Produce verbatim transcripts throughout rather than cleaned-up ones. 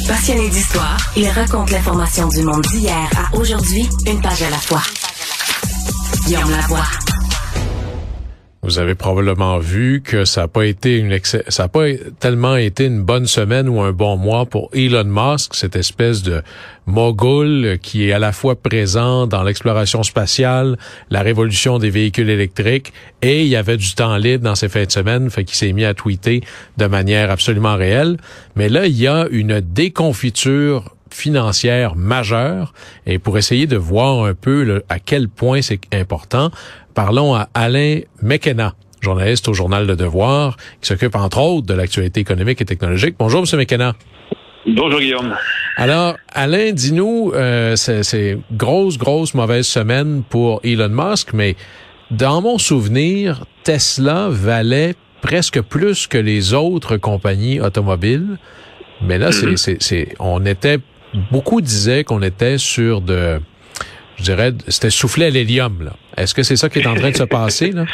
Passionné d'histoire, il raconte l'information du monde d'hier à aujourd'hui, une page à la fois. Guillaume Lavoie. Vous avez probablement vu que ça n'a pas été une ex- ça a pas tellement été une bonne semaine ou un bon mois pour Elon Musk, cette espèce de mogul qui est à la fois présent dans l'exploration spatiale, la révolution des véhicules électriques, et il y avait du temps libre dans ces fins de semaine, fait qu'il s'est mis à tweeter de manière absolument réelle. Mais là, il y a une déconfiture financière majeure, et pour essayer de voir un peu le, à quel point c'est important, parlons à Alain McKenna, journaliste au Journal Le Devoir, qui s'occupe entre autres de l'actualité économique et technologique. Bonjour, M. McKenna. Bonjour, Guillaume. Alors, Alain, dis-nous, euh, c'est, c'est grosse, grosse mauvaise semaine pour Elon Musk, mais dans mon souvenir, Tesla valait presque plus que les autres compagnies automobiles. Mais là, mm-hmm. c'est, c'est, c'est, on était, beaucoup disaient qu'on était sur de, je dirais, c'était soufflé à l'hélium, là. Est-ce que c'est ça qui est en train de se passer, là?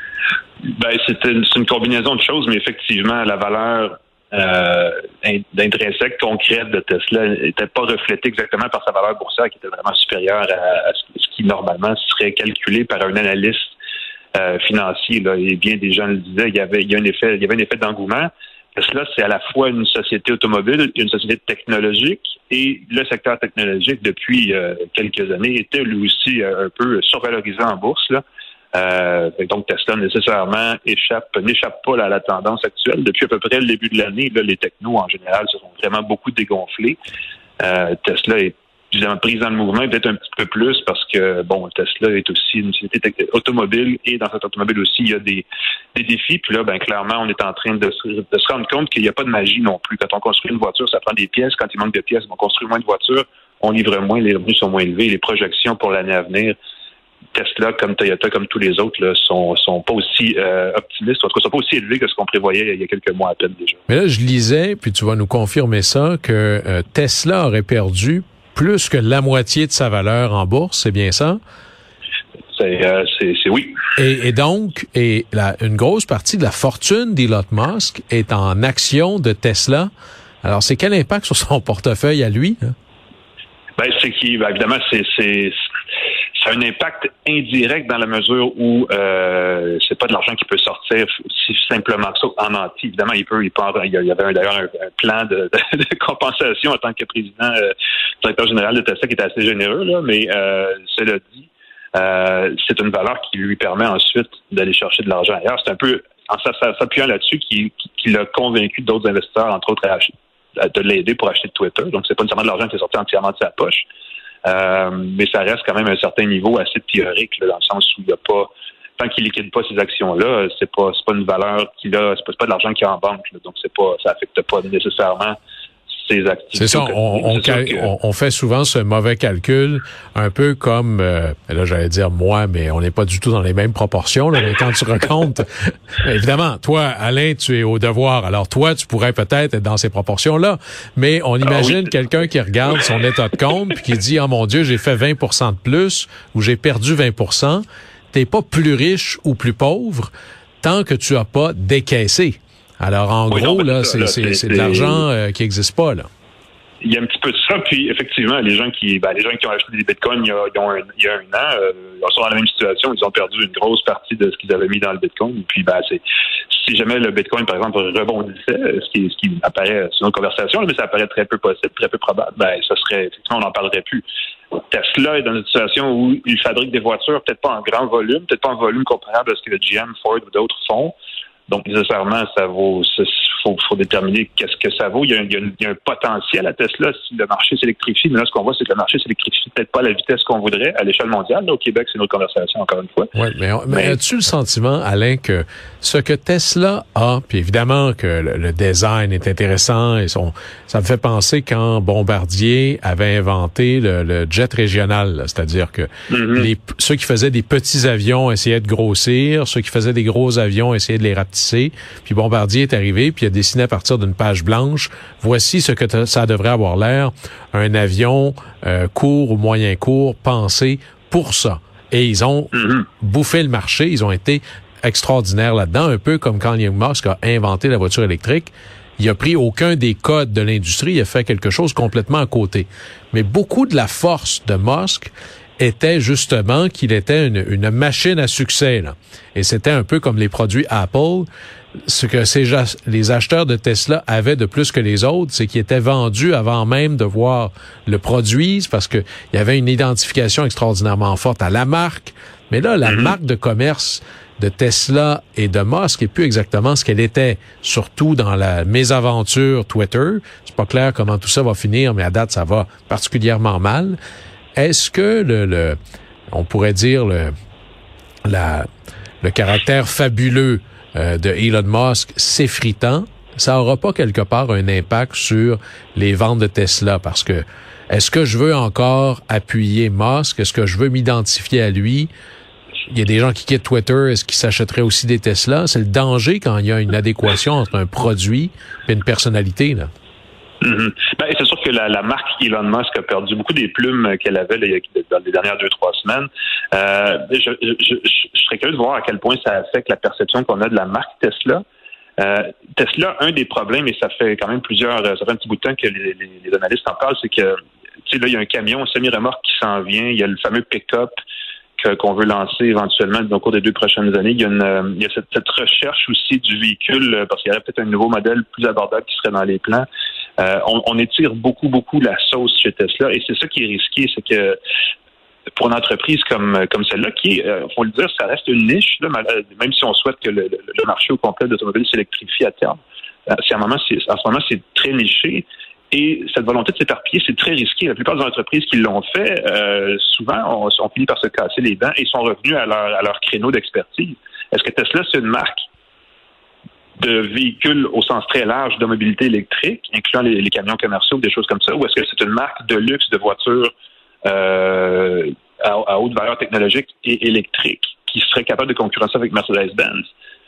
Ben, c'est une, c'est une combinaison de choses, mais effectivement, la valeur euh, intrinsèque, concrète de Tesla n'était pas reflétée exactement par sa valeur boursière, qui était vraiment supérieure à, à ce qui, normalement, serait calculé par un analyste euh, financier, là. Et bien des gens le disaient, il y avait, il y a un effet, il y avait un effet d'engouement. Tesla, c'est à la fois une société automobile, une société technologique, et le secteur technologique, depuis euh, quelques années, était lui aussi euh, un peu survalorisé en bourse, là. Euh, donc Tesla nécessairement échappe, n'échappe pas là, à la tendance actuelle. Depuis à peu près le début de l'année, là, les technos en général se sont vraiment beaucoup dégonflés. Euh, Tesla est évidemment prise dans le mouvement, peut-être un petit peu plus parce que bon, Tesla est aussi une société automobile, et dans cette automobile aussi, il y a des, des défis. Puis là, ben clairement, on est en train de se, de se rendre compte qu'il n'y a pas de magie non plus. Quand on construit une voiture, ça prend des pièces. Quand il manque de pièces, on construit moins de voitures, on livre moins, les revenus sont moins élevés. Les projections pour l'année à venir, Tesla, comme Toyota, comme tous les autres, là, sont, sont pas aussi euh, optimistes, en tout cas, sont pas aussi élevés que ce qu'on prévoyait il y a quelques mois à peine déjà. Mais là, je lisais, puis tu vas nous confirmer ça, que euh, Tesla aurait perdu plus que la moitié de sa valeur en bourse, c'est bien ça? C'est, euh, c'est, c'est oui. Et, et donc, et la, une grosse partie de la fortune d'Elon Musk est en actions de Tesla. Alors, c'est quel impact sur son portefeuille à lui, hein? Ben, c'est qui, ben, évidemment, c'est, c'est, c'est un impact indirect dans la mesure où euh, c'est pas de l'argent qui peut sortir si simplement ça en entier. Évidemment, il peut, il peut, il y avait d'ailleurs un, un plan de, de, de compensation en tant que président, euh, directeur général de Tesla qui était assez généreux, là, mais euh, cela dit, euh, c'est une valeur qui lui permet ensuite d'aller chercher de l'argent ailleurs. C'est un peu en s'appuyant là-dessus qu'il, qu'il a convaincu d'autres investisseurs, entre autres, à acheter, de l'aider pour acheter de Twitter. Donc, c'est pas nécessairement de l'argent qui est sorti entièrement de sa poche. Euh, mais ça reste quand même un certain niveau assez théorique, là, dans le sens où il n'y a pas, tant qu'il liquide pas ces actions-là, c'est pas, c'est pas une valeur qu'il a, c'est pas, c'est pas de l'argent qu'il a en banque, là, donc c'est pas, ça affecte pas nécessairement ses activités. C'est ça, on, on, cal- que... on, on fait souvent ce mauvais calcul, un peu comme, euh, là j'allais dire moi, mais on n'est pas du tout dans les mêmes proportions, là, mais quand tu recomptes, évidemment, toi, Alain, tu es au devoir, alors toi, tu pourrais peut-être être dans ces proportions-là, mais on imagine ah, oui. quelqu'un qui regarde son état de compte puis qui dit, oh mon Dieu, j'ai fait vingt pour cent de plus, ou j'ai perdu vingt pour cent, t'es pas plus riche ou plus pauvre tant que tu as pas décaissé. Alors, en oui, gros, non, là, c'est, là, c'est, c'est, c'est de l'argent euh, qui n'existe pas, là. Il y a un petit peu de ça, puis effectivement, les gens qui ben, les gens qui ont acheté des bitcoins il y a, ils ont un, il y a un an, euh, ils sont dans la même situation, ils ont perdu une grosse partie de ce qu'ils avaient mis dans le bitcoin. Puis ben c'est si jamais le bitcoin, par exemple, rebondissait, ce qui, ce qui apparaît, c'est une conversation, mais ça apparaît très peu possible, très peu probable, ben ça serait, effectivement, on n'en parlerait plus. Tesla est dans une situation où il fabrique des voitures, peut-être pas en grand volume, peut-être pas en volume comparable à ce que le G M, Ford ou d'autres font. Donc, nécessairement, ça vaut, il faut, faut déterminer qu'est-ce que ça vaut. Il y, a un, il, y a un, il y a un potentiel à Tesla si le marché s'électrifie. Mais là, ce qu'on voit, c'est que le marché s'électrifie peut-être pas à la vitesse qu'on voudrait à l'échelle mondiale. Là, au Québec, c'est une autre conversation, encore une fois. Oui, mais, on, mais, mais as-tu le sentiment, Alain, que ce que Tesla a, puis évidemment que le, le design est intéressant, et son, ça me fait penser quand Bombardier avait inventé le, le jet régional, là, c'est-à-dire que mm-hmm. les, ceux qui faisaient des petits avions essayaient de grossir, ceux qui faisaient des gros avions essayaient de les rapetisser. Puis Bombardier est arrivé, puis il a dessiné à partir d'une page blanche, voici ce que ça devrait avoir l'air, un avion euh, court ou moyen court pensé pour ça. Et ils ont mm-hmm. bouffé le marché, ils ont été extraordinaires là-dedans, un peu comme quand Elon Musk a inventé la voiture électrique. il a pris aucun des codes de l'industrie, il a fait quelque chose complètement à côté. Mais beaucoup de la force de Musk était justement qu'il était une, une machine à succès, là. Et c'était un peu comme les produits Apple. Ce que ces, les acheteurs de Tesla avaient de plus que les autres, c'est qu'ils étaient vendus avant même de voir le produit, parce que il y avait une identification extraordinairement forte à la marque. Mais là, la mm-hmm. marque de commerce de Tesla et de Musk est plus exactement ce qu'elle était, surtout dans la mésaventure Twitter. C'est pas clair comment tout ça va finir, mais à date, ça va particulièrement mal. Est-ce que le, le on pourrait dire le, la, le caractère fabuleux euh, de Elon Musk s'effritant, ça aura pas quelque part un impact sur les ventes de Tesla? Parce que est-ce que je veux encore appuyer Musk? Est-ce que je veux m'identifier à lui? Il y a des gens qui quittent Twitter. Est-ce qu'ils s'achèteraient aussi des Tesla? C'est le danger quand il y a une adéquation entre un produit et une personnalité, là. Mm-hmm. Ben, c'est sûr que la, la marque Elon Musk a perdu beaucoup des plumes qu'elle avait là, dans les dernières deux, trois semaines. Euh, je, je, je, je serais curieux de voir à quel point ça affecte la perception qu'on a de la marque Tesla. Euh, Tesla, un des problèmes, et ça fait quand même plusieurs, ça fait un petit bout de temps que les, les, les analystes en parlent, c'est que, tu sais, là, il y a un camion, un semi-remorque qui s'en vient, il y a le fameux pick-up que, qu'on veut lancer éventuellement au cours des deux prochaines années. Il y a, une, il y a cette, cette recherche aussi du véhicule, parce qu'il y aurait peut-être un nouveau modèle plus abordable qui serait dans les plans. Euh, on, on étire beaucoup, beaucoup la sauce chez Tesla, et c'est ça qui est risqué, c'est que pour une entreprise comme comme celle-là, qui est, euh, faut le dire, ça reste une niche, là, même si on souhaite que le, le marché au complet d'automobiles s'électrifie à terme. Euh, c'est à un moment, c'est, en ce moment, c'est très niché, et cette volonté de s'éparpiller, c'est très risqué. La plupart des entreprises qui l'ont fait, euh, souvent, ont, ont fini par se casser les dents et sont revenus à leur, à leur créneau d'expertise. Est-ce que Tesla, c'est une marque de véhicules au sens très large de mobilité électrique, incluant les, les camions commerciaux, des choses comme ça, ou est-ce que c'est une marque de luxe de voitures euh, à, à haute valeur technologique et électrique qui serait capable de concurrencer avec Mercedes-Benz?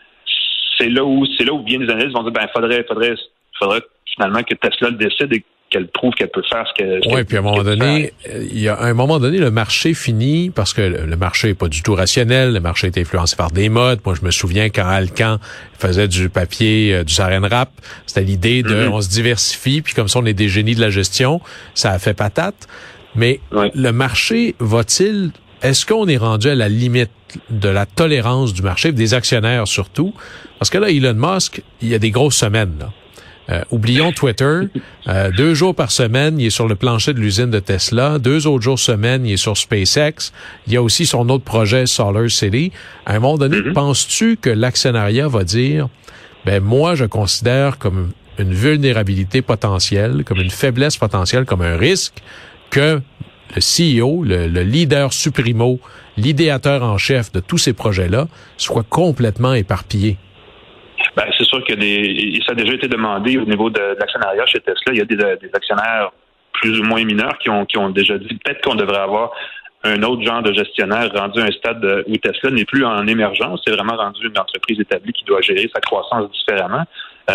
C'est là où c'est là où bien des analystes vont dire ben faudrait faudrait faudrait finalement que Tesla le décide et qu'elle prouve qu'elle peut faire ce qu'elle Oui, qu'elle, puis à un moment donné, il y a à un moment donné, le marché finit, parce que le marché est pas du tout rationnel, le marché est influencé par des modes. Moi, je me souviens quand Alcan faisait du papier, euh, du saran wrap, c'était l'idée de, mm-hmm. on se diversifie, puis comme ça, on est des génies de la gestion, ça a fait patate. Mais oui. Le marché va-t-il, est-ce qu'on est rendu à la limite de la tolérance du marché, des actionnaires surtout? Parce que là, Elon Musk, il y a des grosses semaines, là. Euh, oublions Twitter. Euh, deux jours par semaine, il est sur le plancher de l'usine de Tesla. Deux autres jours semaine, il est sur SpaceX. Il y a aussi son autre projet, Solar City. À un moment donné, mm-hmm. penses-tu que l'actionnariat va dire, ben moi, je considère comme une vulnérabilité potentielle, comme une faiblesse potentielle, comme un risque, que le C E O, le, le leader supremo, l'idéateur en chef de tous ces projets-là, soit complètement éparpillé? Ben, c'est sûr que des, ça a déjà été demandé au niveau de, de l'actionnariat chez Tesla. Il y a des, des actionnaires plus ou moins mineurs qui ont, qui ont déjà dit peut-être qu'on devrait avoir un autre genre de gestionnaire rendu à un stade où Tesla n'est plus en émergence. C'est vraiment rendu une entreprise établie qui doit gérer sa croissance différemment.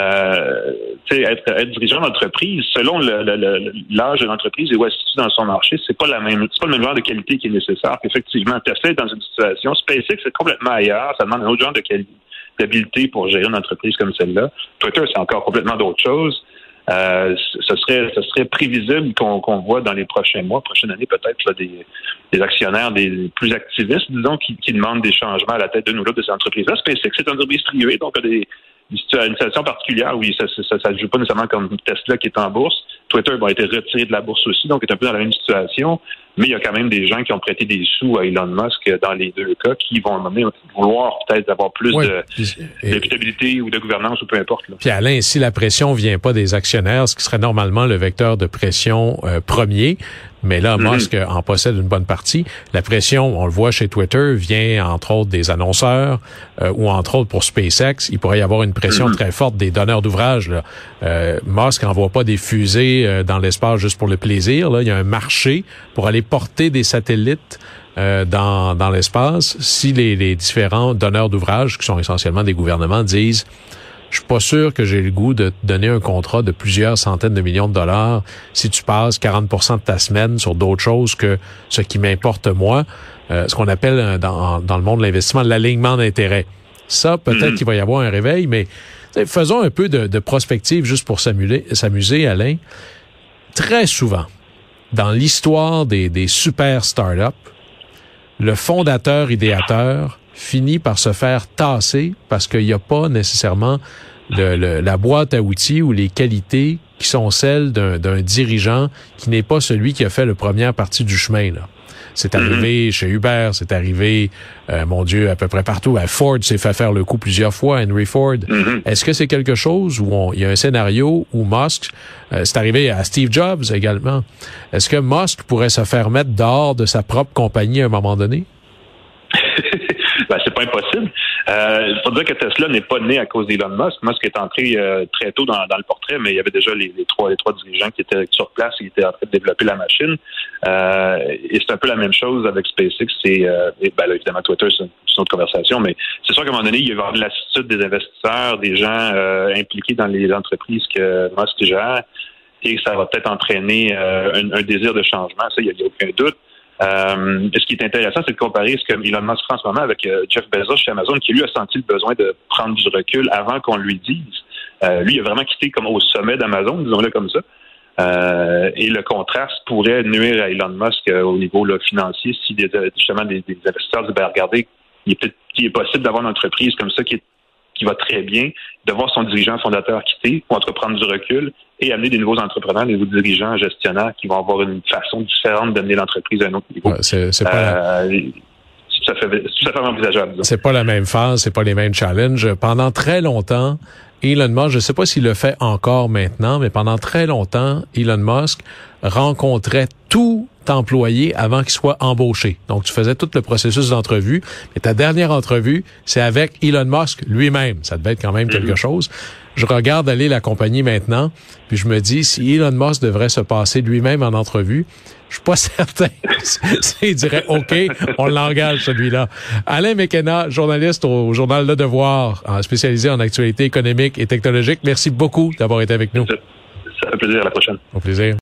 Euh, tu sais, être, être dirigeant d'entreprise, selon le, le, le, l'âge de l'entreprise et où elle se situe dans son marché, c'est pas la même, c'est pas le même genre de qualité qui est nécessaire. Puis effectivement, Tesla est dans une situation, SpaceX c'est complètement ailleurs. Ça demande un autre genre de qualité. d'habilité pour gérer une entreprise comme celle-là. Twitter, c'est encore complètement d'autres choses. Euh, ce serait, ce serait prévisible qu'on, qu'on voit dans les prochains mois, prochaines années peut-être, là, des, des actionnaires des plus activistes, disons, qui, qui demandent des changements à la tête d'une ou l'autre de ces entreprises-là. SpaceX, c'est une entreprise privée, donc il y a des, une situation particulière où ça ne joue pas nécessairement comme Tesla qui est en bourse. Twitter bon, a été retiré de la bourse aussi, donc est un peu dans la même situation. Mais il y a quand même des gens qui ont prêté des sous à Elon Musk dans les deux cas qui vont vouloir peut-être avoir plus ouais, de débitabilité ou de gouvernance ou peu importe. Là. Puis Alain, si la pression vient pas des actionnaires, ce qui serait normalement le vecteur de pression euh, premier, mais là, mm-hmm. Musk en possède une bonne partie. La pression, on le voit chez Twitter, vient entre autres des annonceurs euh, ou entre autres pour SpaceX. Il pourrait y avoir une pression mm-hmm. très forte des donneurs d'ouvrages. Là. Euh, Musk n'envoie pas des fusées euh, dans l'espace juste pour le plaisir. Là. Il y a un marché pour aller porter des satellites euh, dans, dans l'espace. Si les, les différents donneurs d'ouvrages, qui sont essentiellement des gouvernements, disent « Je suis pas sûr que j'ai le goût de te donner un contrat de plusieurs centaines de millions de dollars si tu passes quarante pour cent de ta semaine sur d'autres choses que ce qui m'importe moi. Euh, » Ce qu'on appelle dans, dans le monde de l'investissement l'alignement d'intérêts. Ça, peut-être mm-hmm. qu'il va y avoir un réveil, mais T'sais, faisons un peu de, de prospective juste pour s'amuser, s'amuser, Alain. Très souvent, dans l'histoire des, des super startups, le fondateur idéateur finit par se faire tasser parce qu'il n'y a pas nécessairement le, le, la boîte à outils ou les qualités qui sont celles d'un, d'un dirigeant qui n'est pas celui qui a fait la première partie du chemin, là. C'est arrivé mm-hmm. chez Uber, c'est arrivé, euh, mon Dieu, à peu près partout. À Ford s'est fait faire le coup plusieurs fois, Henry Ford. Mm-hmm. Est-ce que c'est quelque chose où il y a un scénario où Musk, euh, c'est arrivé à Steve Jobs également. Est-ce que Musk pourrait se faire mettre dehors de sa propre compagnie à un moment donné? Ben, c'est pas impossible. Euh, il faut dire que Tesla n'est pas né à cause d'Elon Musk. Musk est entré euh, très tôt dans, dans le portrait, mais il y avait déjà les, les trois les trois dirigeants qui étaient sur place et qui étaient en train de développer la machine. Euh, et c'est un peu la même chose avec SpaceX. C'est, euh, et, ben là, évidemment, Twitter, c'est une, c'est une autre conversation, mais c'est sûr qu'à un moment donné, il y va y avoir de l'attitude des investisseurs, des gens euh, impliqués dans les entreprises que Musk gère, et ça va peut-être entraîner euh, un, un désir de changement. Ça, il n'y a, a aucun doute. Euh, ce qui est intéressant, c'est de comparer ce que Elon Musk fait en ce moment avec euh, Jeff Bezos chez Amazon, qui lui a senti le besoin de prendre du recul avant qu'on lui dise. Euh, lui, il a vraiment quitté comme au sommet d'Amazon, disons-le comme ça. Euh, et le contraste pourrait nuire à Elon Musk euh, au niveau là, financier si des, justement des, des investisseurs disent, ben, regardez, il est, peut-être, il est possible d'avoir une entreprise comme ça qui est qui va très bien, de voir son dirigeant fondateur quitter pour entreprendre du recul et amener des nouveaux entrepreneurs, des nouveaux dirigeants, gestionnaires qui vont avoir une façon différente d'amener l'entreprise à un autre niveau. Ouais, c'est, c'est pas euh, la... tout à fait, tout à fait envisageable. Disons. C'est pas la même phase, c'est pas les mêmes challenges. Pendant très longtemps, Elon Musk, je ne sais pas s'il le fait encore maintenant, mais pendant très longtemps, Elon Musk rencontrait tout employé avant qu'il soit embauché. Donc, tu faisais tout le processus d'entrevue, mais ta dernière entrevue, c'est avec Elon Musk lui-même. Ça devait être quand même quelque mm-hmm. chose. Je regarde aller la compagnie maintenant, puis je me dis, si Elon Musk devrait se passer lui-même en entrevue, je suis pas certain. Il dirait, OK, on l'engage, celui-là. Alain McKenna, journaliste au journal Le Devoir, spécialisé en actualité économique et technologique. Merci beaucoup d'avoir été avec nous. Ça fait plaisir. À la prochaine. Au plaisir.